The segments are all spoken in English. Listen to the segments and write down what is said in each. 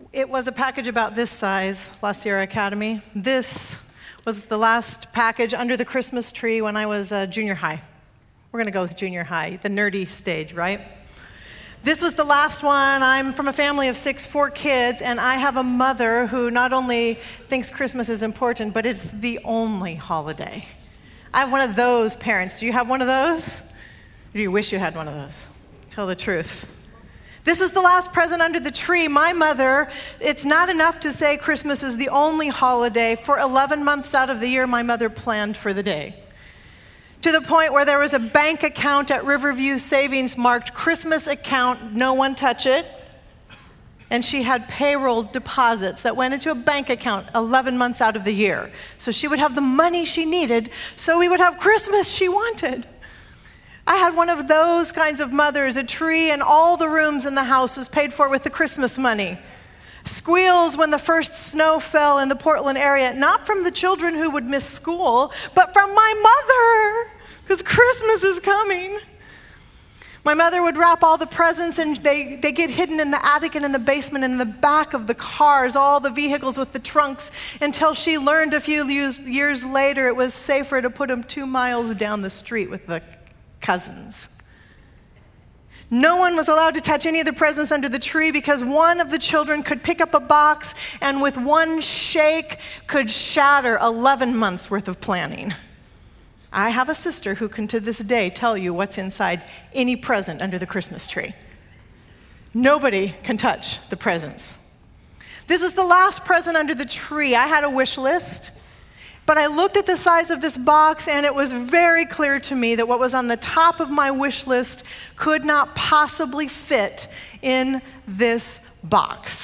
It was a package about this size, La Sierra Academy. This was the last package under the Christmas tree when I was junior high. We're gonna go with junior high, the nerdy stage, right? This was the last one. I'm from a family of 4 kids, and I have a mother who not only thinks Christmas is important, but it's the only holiday. I have one of those parents. Do you have one of those? Or do you wish you had one of those? Tell the truth. This is the last present under the tree. My mother, it's not enough to say Christmas is the only holiday. For 11 months out of the year, my mother planned for the day. To the point where there was a bank account at Riverview Savings marked Christmas account, no one touch it. And she had payroll deposits that went into a bank account 11 months out of the year. So she would have the money she needed, so we would have Christmas she wanted. I had one of those kinds of mothers, a tree and all the rooms in the house was paid for with the Christmas money. Squeals when the first snow fell in the Portland area, not from the children who would miss school, but from my mother, because Christmas is coming. My mother would wrap all the presents, and they get hidden in the attic and in the basement and in the back of the cars, all the vehicles with the trunks, until she learned a few years later it was safer to put them 2 miles down the street with the cousins. No one was allowed to touch any of the presents under the tree because one of the children could pick up a box and with one shake could shatter 11 months worth of planning. I have a sister who can to this day tell you what's inside any present under the Christmas tree. Nobody can touch the presents. This is the last present under the tree. I had a wish list, but I looked at the size of this box and it was very clear to me that what was on the top of my wish list could not possibly fit in this box.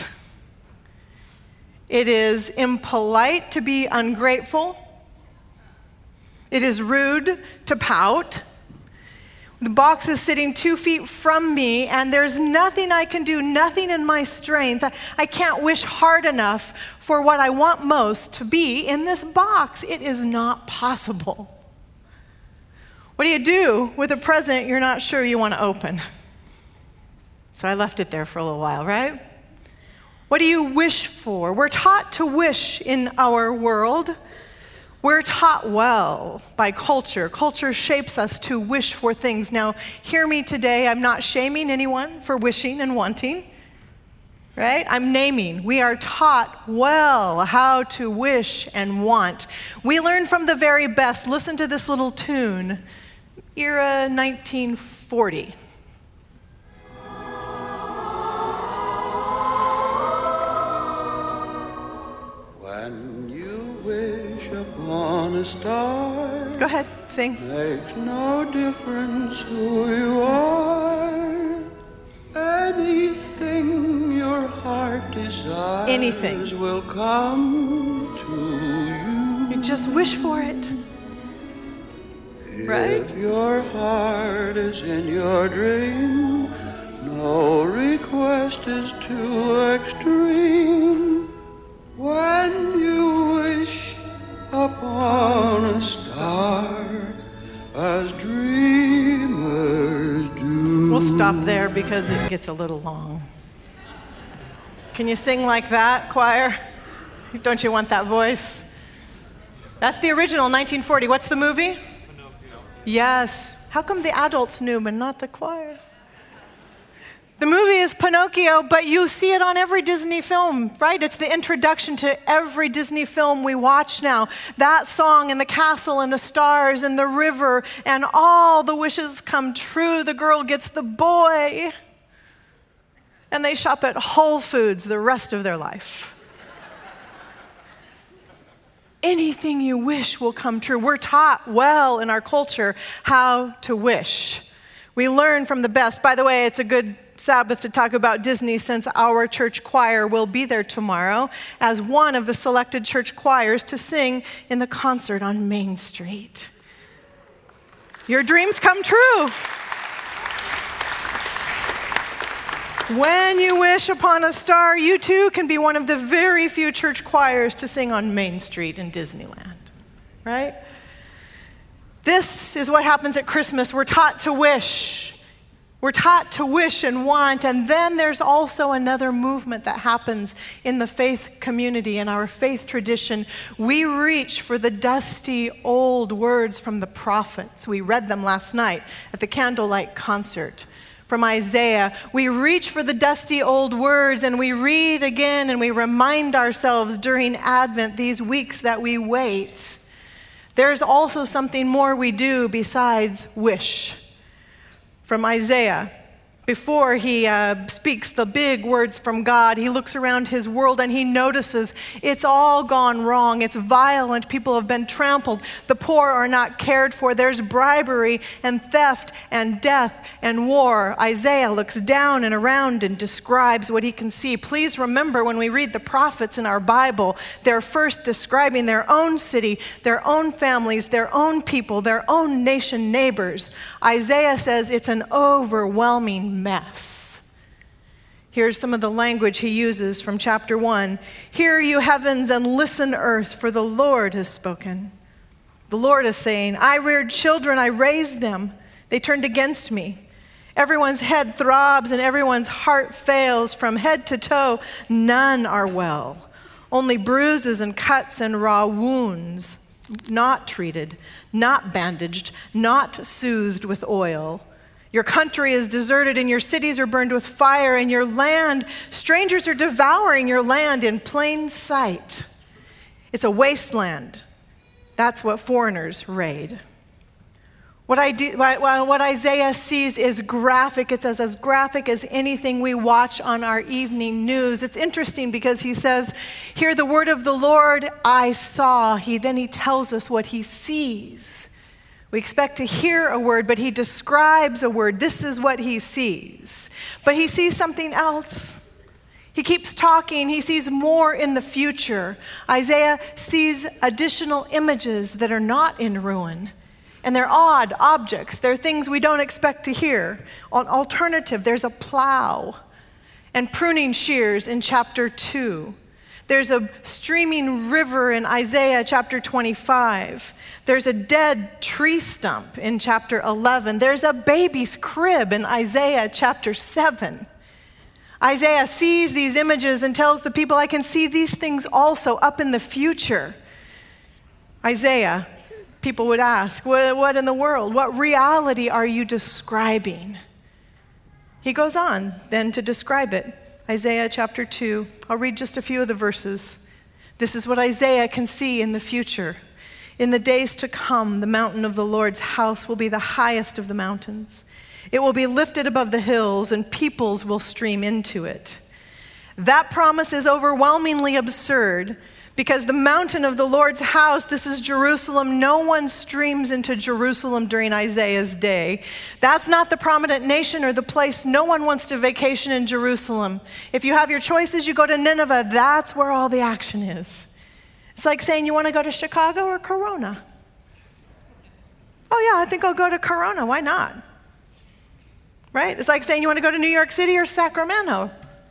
It is impolite to be ungrateful. It is rude to pout. The box is sitting 2 feet from me, and there's nothing I can do, nothing in my strength. I can't wish hard enough for what I want most to be in this box. It is not possible. What do you do with a present you're not sure you want to open? So I left it there for a little while, right? What do you wish for? We're taught to wish in our world. We're taught well by culture. Culture shapes us to wish for things. Now, hear me today. I'm not shaming anyone for wishing and wanting, right? I'm naming. We are taught well how to wish and want. We learn from the very best. Listen to this little tune, era 1940. When you wish upon a star, go ahead, sing. Makes no difference who you are. Anything your heart desires, anything will come to you. You just wish for it. Right? If your heart is in your dream, no request is too extreme. When you wish upon a star, as dreamers do. We'll stop there because it gets a little long. Can you sing like that, choir? Don't you want that voice? That's the original, 1940. What's the movie? Pinocchio. Yes. How come the adults knew but not the choir? The movie is Pinocchio, but you see it on every Disney film, right? It's the introduction to every Disney film we watch now. That song and the castle and the stars and the river and all the wishes come true. The girl gets the boy. And they shop at Whole Foods the rest of their life. Anything you wish will come true. We're taught well in our culture how to wish. We learn from the best. By the way, it's a good Sabbath to talk about Disney since our church choir will be there tomorrow as one of the selected church choirs to sing in the concert on Main Street. Your dreams come true. When you wish upon a star, you too can be one of the very few church choirs to sing on Main Street in Disneyland, right? This is what happens at Christmas. We're taught to wish. We're taught to wish and want, and then there's also another movement that happens in the faith community, in our faith tradition. We reach for the dusty old words from the prophets. We read them last night at the candlelight concert from Isaiah. We reach for the dusty old words, and we read again, and we remind ourselves during Advent, these weeks that we wait. There's also something more we do besides wish. From Isaiah, before he speaks the big words from God, he looks around his world and he notices it's all gone wrong. It's violent. People have been trampled. The poor are not cared for. There's bribery and theft and death and war. Isaiah looks down and around and describes what he can see. Please remember, when we read the prophets in our Bible, they're first describing their own city, their own families, their own people, their own nation neighbors. Isaiah says it's an overwhelming mess. Here's some of the language he uses from chapter 1. Hear, you heavens, and listen, earth, for the Lord has spoken. The Lord is saying, I reared children, I raised them. They turned against me. Everyone's head throbs and everyone's heart fails. From head to toe, none are well. Only bruises and cuts and raw wounds, not treated, not bandaged, not soothed with oil. Your country is deserted and your cities are burned with fire, and your land, strangers are devouring your land in plain sight. It's a wasteland. That's what foreigners raid. What Isaiah sees is graphic. It's as graphic as anything we watch on our evening news. It's interesting because he says, hear the word of the Lord I saw. Then he tells us what he sees. We expect to hear a word, but he describes a word. This is what he sees. But he sees something else. He keeps talking. He sees more in the future. Isaiah sees additional images that are not in ruin. And they're odd objects. They're things we don't expect to hear. An alternative, there's a plow and pruning shears in chapter 2. There's a streaming river in Isaiah chapter 25. There's a dead tree stump in chapter 11. There's a baby's crib in Isaiah chapter 7. Isaiah sees these images and tells the people, I can see these things also up in the future. Isaiah, people would ask, what in the world? What reality are you describing? He goes on then to describe it. Isaiah chapter 2. I'll read just a few of the verses. This is what Isaiah can see in the future. In the days to come, the mountain of the Lord's house will be the highest of the mountains. It will be lifted above the hills, and peoples will stream into it. That promise is overwhelmingly absurd, because the mountain of the Lord's house, this is Jerusalem. No one streams into Jerusalem during Isaiah's day. That's not the prominent nation or the place. No one wants to vacation in Jerusalem. If you have your choices, you go to Nineveh. That's where all the action is. It's like saying you want to go to Chicago or Corona. Oh yeah, I think I'll go to Corona. Why not? Right? It's like saying you want to go to New York City or Sacramento.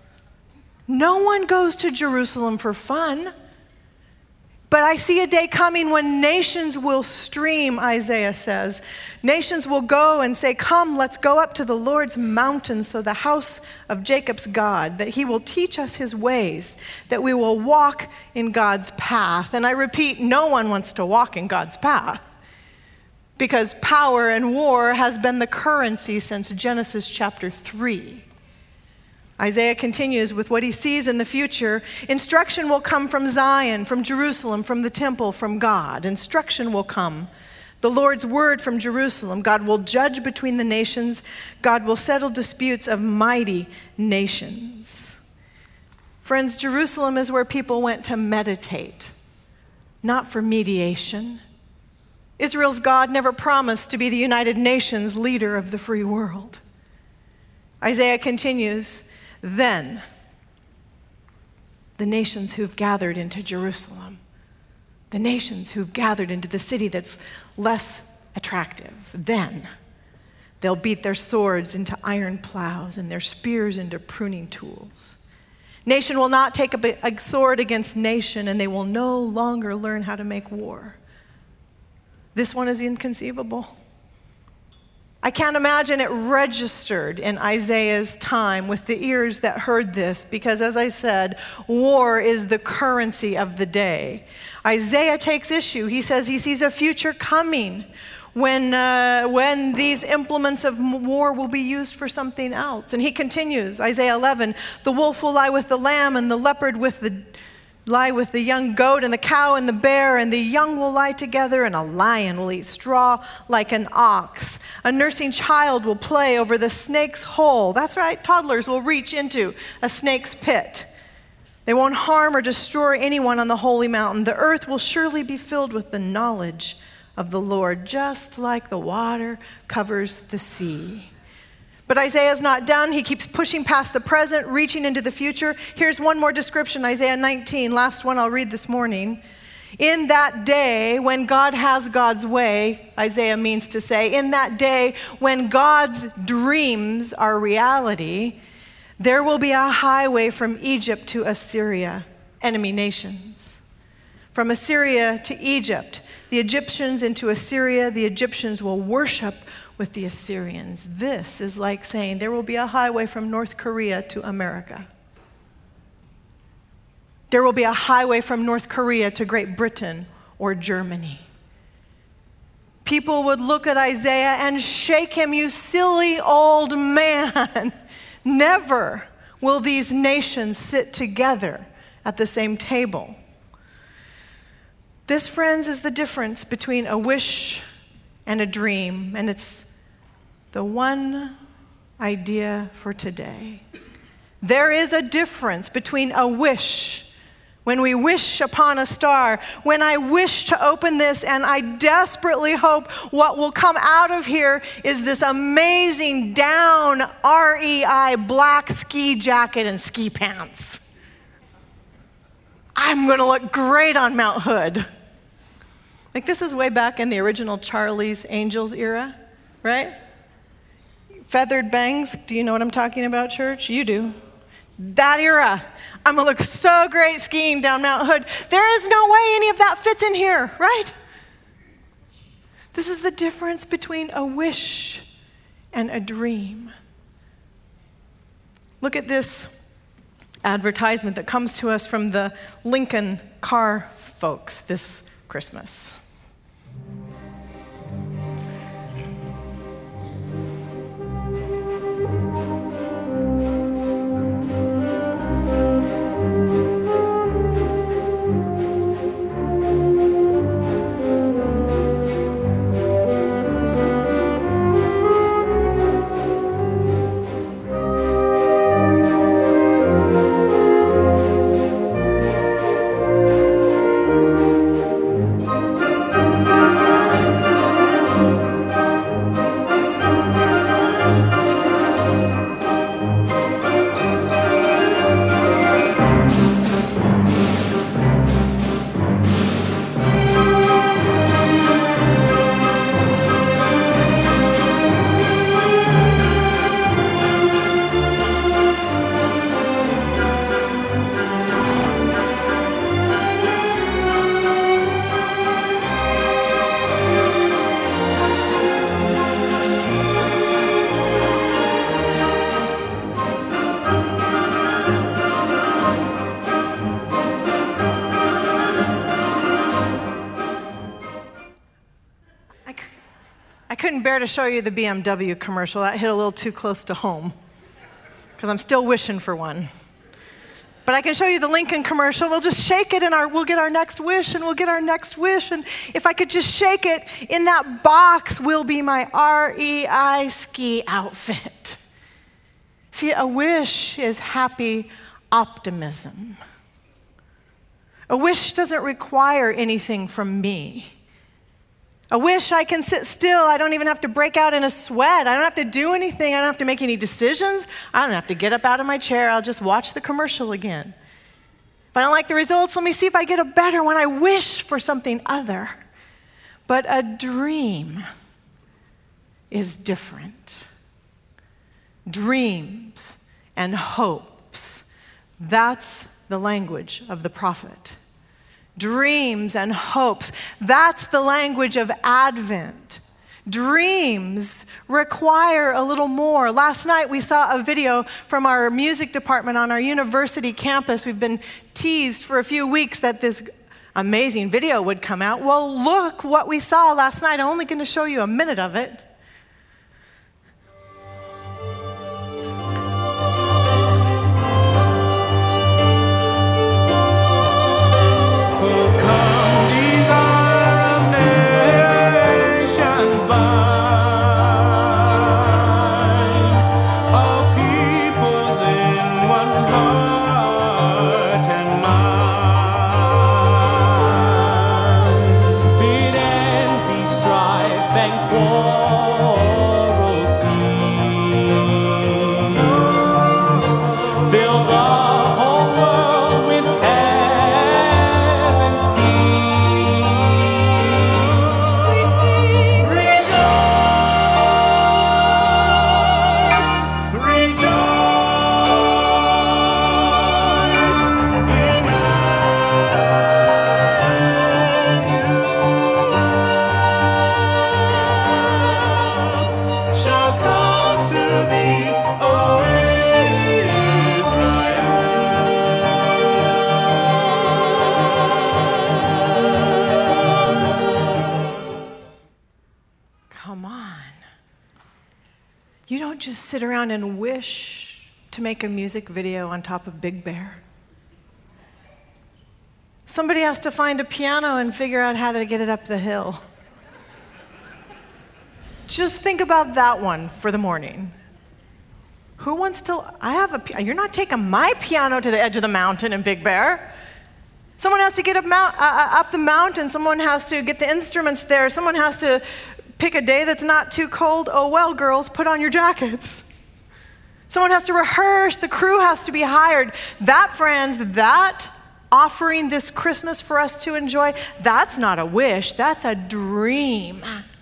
No one goes to Jerusalem for fun. But I see a day coming when nations will stream, Isaiah says. Nations will go and say, come, let's go up to the Lord's mountain, so the house of Jacob's God, that he will teach us his ways, that we will walk in God's path. And I repeat, no one wants to walk in God's path, because power and war has been the currency since Genesis chapter 3. Isaiah continues with what he sees in the future. Instruction will come from Zion, from Jerusalem, from the temple, from God. Instruction will come. The Lord's word from Jerusalem. God will judge between the nations. God will settle disputes of mighty nations. Friends, Jerusalem is where people went to meditate, not for mediation. Israel's God never promised to be the United Nations leader of the free world. Isaiah continues, then the nations who've gathered into Jerusalem, the nations who've gathered into the city that's less attractive, then they'll beat their swords into iron plows and their spears into pruning tools. Nation will not take a sword against nation, and they will no longer learn how to make war. This one is inconceivable. I can't imagine it registered in Isaiah's time with the ears that heard this, because as I said, war is the currency of the day. Isaiah takes issue. He says he sees a future coming when these implements of war will be used for something else. And he continues, Isaiah 11, the wolf will lie with the lamb, and the leopard lie with the young goat, and the cow and the bear, and the young will lie together, and a lion will eat straw like an ox. A nursing child will play over the snake's hole. That's right, toddlers will reach into a snake's pit. They won't harm or destroy anyone on the holy mountain. The earth will surely be filled with the knowledge of the Lord, just like the water covers the sea. But Isaiah's not done. He keeps pushing past the present, reaching into the future. Here's one more description, Isaiah 19, last one I'll read this morning. In that day when God has God's way, Isaiah means to say, in that day when God's dreams are reality, there will be a highway from Egypt to Assyria, enemy nations. From Assyria to Egypt, the Egyptians into Assyria, the Egyptians will worship with the Assyrians. This is like saying there will be a highway from North Korea to America. There will be a highway from North Korea to Great Britain or Germany. People would look at Isaiah and shake him, you silly old man. Never will these nations sit together at the same table. This, friends, is the difference between a wish and a dream, and it's the one idea for today. There is a difference between a wish, when we wish upon a star, when I wish to open this and I desperately hope what will come out of here is this amazing down REI black ski jacket and ski pants. I'm gonna look great on Mount Hood. Like, this is way back in the original Charlie's Angels era, right? Feathered bangs, do you know what I'm talking about, church? You do. That era. I'm gonna look so great skiing down Mount Hood. There is no way any of that fits in here, right? This is the difference between a wish and a dream. Look at this advertisement that comes to us from the Lincoln car folks this Christmas. I couldn't bear to show you the BMW commercial. That hit a little too close to home because I'm still wishing for one. But I can show you the Lincoln commercial. We'll just shake it and we'll get our next wish, and we'll get our next wish. And if I could just shake it, in that box will be my REI ski outfit. See, a wish is happy optimism. A wish doesn't require anything from me. A wish I can sit still. I don't even have to break out in a sweat. I don't have to do anything. I don't have to make any decisions. I don't have to get up out of my chair. I'll just watch the commercial again. If I don't like the results, let me see if I get a better one. I wish for something other. But a dream is different. Dreams and hopes, that's the language of the prophet. Dreams and hopes, that's the language of Advent. Dreams require a little more. Last night we saw a video from our music department on our university campus. We've been teased for a few weeks that this amazing video would come out. Well, look what we saw last night. I'm only going to show you a minute of it. You don't just sit around and wish to make a music video on top of Big Bear. Somebody has to find a piano and figure out how to get it up the hill. Just think about that one for the morning. Who wants to, you're not taking my piano to the edge of the mountain in Big Bear. Someone has to get up the mountain. Someone has to get the instruments there. Someone has to pick a day that's not too cold. Oh, well, girls, put on your jackets. Someone has to rehearse. The crew has to be hired. That, friends, that offering this Christmas for us to enjoy, that's not a wish. That's a dream.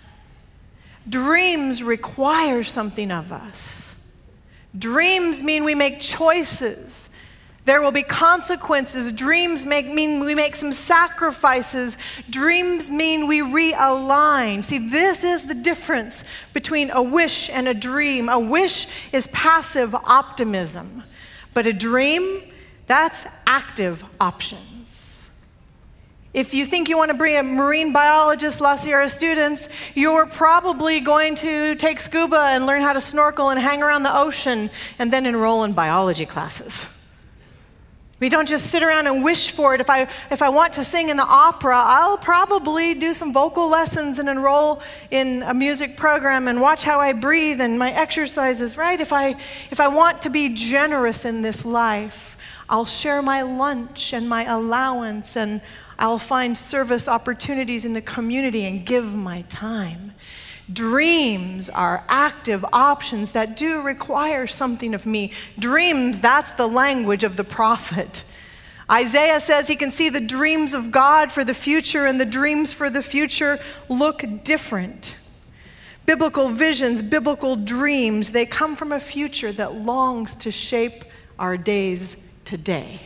Dreams require something of us. Dreams mean we make choices. There will be consequences. Dreams mean we make some sacrifices. Dreams mean we realign. See, this is the difference between a wish and a dream. A wish is passive optimism, but a dream, that's active options. If you think you want to be a marine biologist, La Sierra students, you're probably going to take scuba and learn how to snorkel and hang around the ocean and then enroll in biology classes. We don't just sit around and wish for it. If I want to sing in the opera, I'll probably do some vocal lessons and enroll in a music program and watch how I breathe and my exercises, right? If I want to be generous in this life, I'll share my lunch and my allowance, and I'll find service opportunities in the community and give my time. Dreams are active options that do require something of me. Dreams, that's the language of the prophet. Isaiah says he can see the dreams of God for the future, and the dreams for the future look different. Biblical visions, biblical dreams, they come from a future that longs to shape our days today.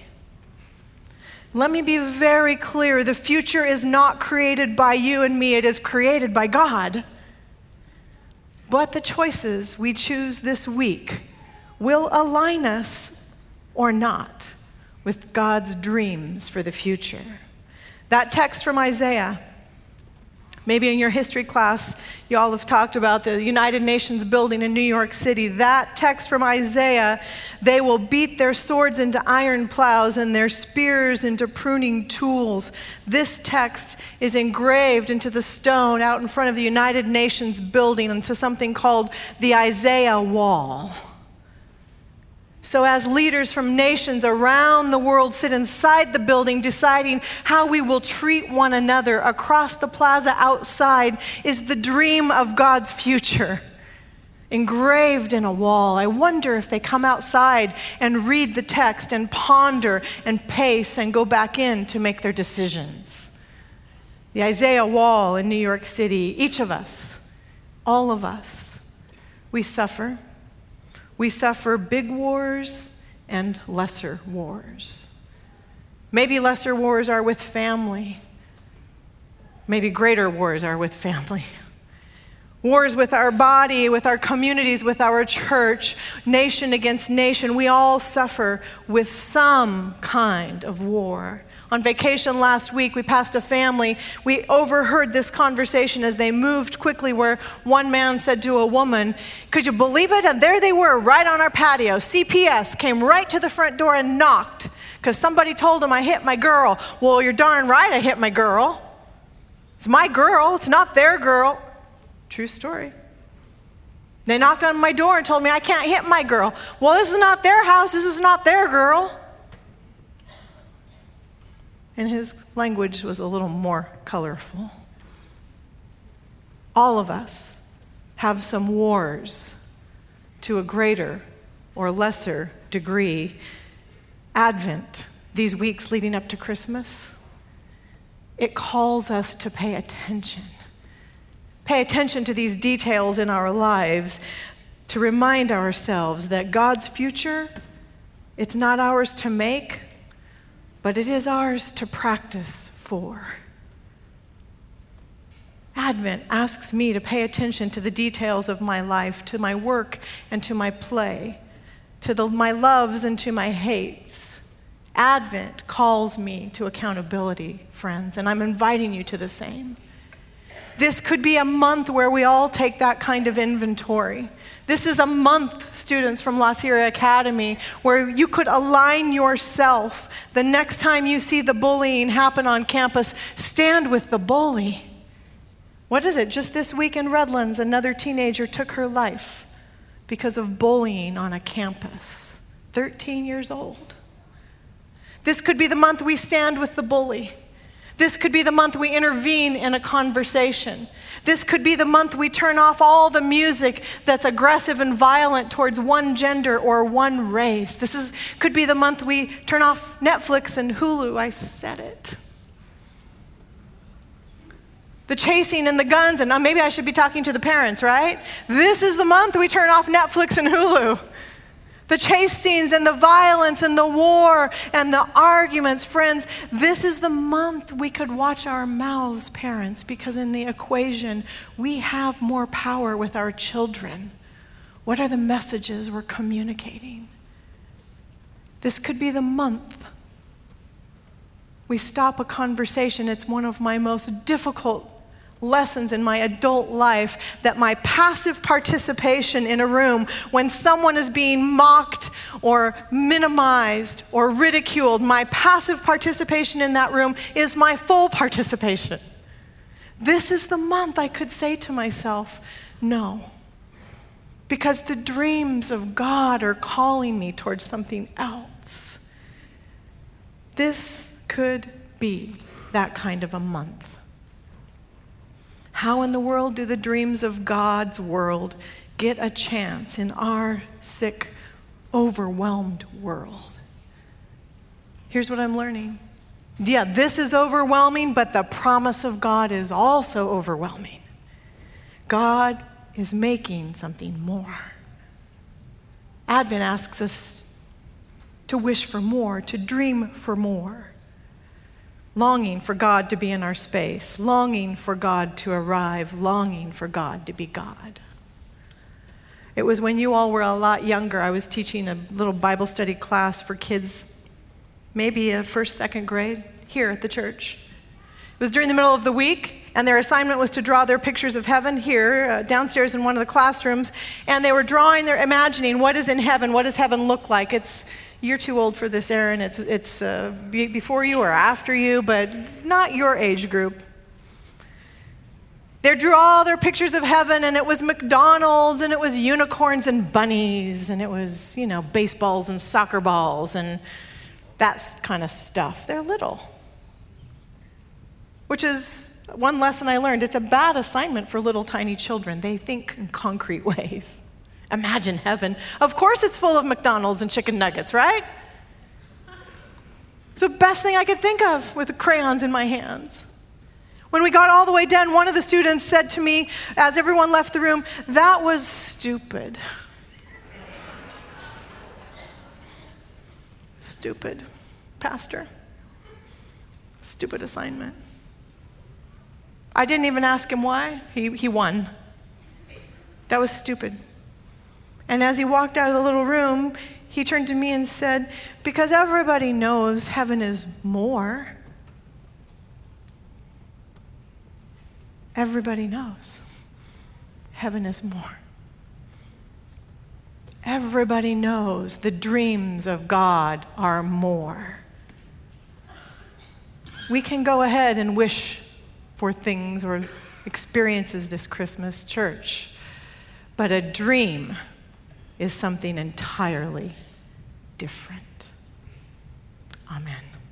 Let me be very clear. The future is not created by you and me. It is created by God. But the choices we choose this week will align us or not with God's dreams for the future. That text from Isaiah, maybe in your history class, you all have talked about the United Nations building in New York City. That text from Isaiah, they will beat their swords into iron plows and their spears into pruning tools. This text is engraved into the stone out in front of the United Nations building into something called the Isaiah Wall. So as leaders from nations around the world sit inside the building deciding how we will treat one another, across the plaza outside is the dream of God's future, engraved in a wall. I wonder if they come outside and read the text and ponder and pace and go back in to make their decisions. The Isaiah Wall in New York City, each of us, all of us, we suffer. We suffer big wars and lesser wars. Maybe lesser wars are with family. Maybe greater wars are with family. Wars with our body, with our communities, with our church, nation against nation. We all suffer with some kind of war. On vacation last week, we passed a family. We overheard this conversation as they moved quickly, where one man said to a woman, "Could you believe it?" And there they were, right on our patio. CPS came right to the front door and knocked because somebody told them I hit my girl. Well, you're darn right I hit my girl. It's my girl. It's not their girl. True story. They knocked on my door and told me I can't hit my girl. Well, this is not their house. This is not their girl. And his language was a little more colorful. All of us have some wars to a greater or lesser degree. Advent, these weeks leading up to Christmas, it calls us to pay attention. Pay attention to these details in our lives to remind ourselves that God's future, it's not ours to make, but it is ours to practice for. Advent asks me to pay attention to the details of my life, to my work and to my play, to my loves and to my hates. Advent calls me to accountability, friends, and I'm inviting you to the same. This could be a month where we all take that kind of inventory. This is a month, students from La Sierra Academy, where you could align yourself. The next time you see the bullying happen on campus, stand with the bully. What is it? Just this week in Redlands, another teenager took her life because of bullying on a campus. 13 years old. This could be the month we stand with the bully. This could be the month we intervene in a conversation. This could be the month we turn off all the music that's aggressive and violent towards one gender or one race. Could be the month we turn off Netflix and Hulu. I said it. The chasing and the guns, and maybe I should be talking to the parents, right? This is the month we turn off Netflix and Hulu. The chase scenes and the violence and the war and the arguments, friends, this is the month we could watch our mouths, parents, because in the equation, we have more power with our children. What are the messages we're communicating? This could be the month we stop a conversation. It's one of my most difficult lessons in my adult life, that my passive participation in a room when someone is being mocked or minimized or ridiculed, my passive participation in that room is my full participation. This is the month I could say to myself, no, because the dreams of God are calling me towards something else. This could be that kind of a month. How in the world do the dreams of God's world get a chance in our sick, overwhelmed world? Here's what I'm learning. Yeah, this is overwhelming, but the promise of God is also overwhelming. God is making something more. Advent asks us to wish for more, to dream for more. Longing for God to be in our space, longing for God to arrive, longing for God to be God. It was when you all were a lot younger. I was teaching a little Bible study class for kids, maybe a first, second grade, here at the church. It was during the middle of the week, and their assignment was to draw their pictures of heaven here, downstairs in one of the classrooms, and they were imagining what is in heaven, what does heaven look like. You're too old for this, Aaron. It's before you or after you, but it's not your age group. They drew all their pictures of heaven, and it was McDonald's, and it was unicorns and bunnies, and it was, baseballs and soccer balls, and that kind of stuff. They're little. Which is one lesson I learned. It's a bad assignment for little tiny children. They think in concrete ways. Imagine heaven. Of course it's full of McDonald's and chicken nuggets, right? It's the best thing I could think of with the crayons in my hands. When we got all the way done, one of the students said to me, as everyone left the room, "That was stupid." Stupid, Pastor. Stupid assignment. I didn't even ask him why. He won. That was stupid. And as he walked out of the little room, he turned to me and said, because everybody knows heaven is more. Everybody knows heaven is more. Everybody knows the dreams of God are more. We can go ahead and wish for things or experiences this Christmas, church, but a dream is something entirely different. Amen.